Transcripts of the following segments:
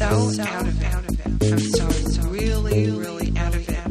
so out of it. I'm so really, really out of it.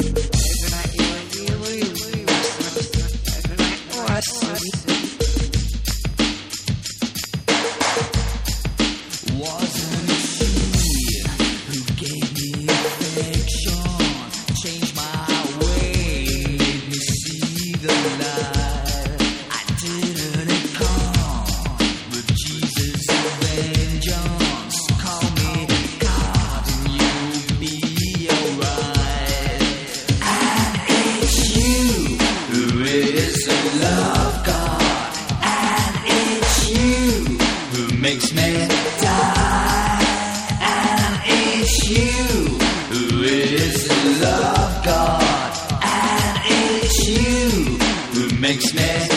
Makes me die, and it's you who is the love God, and it's you who makes me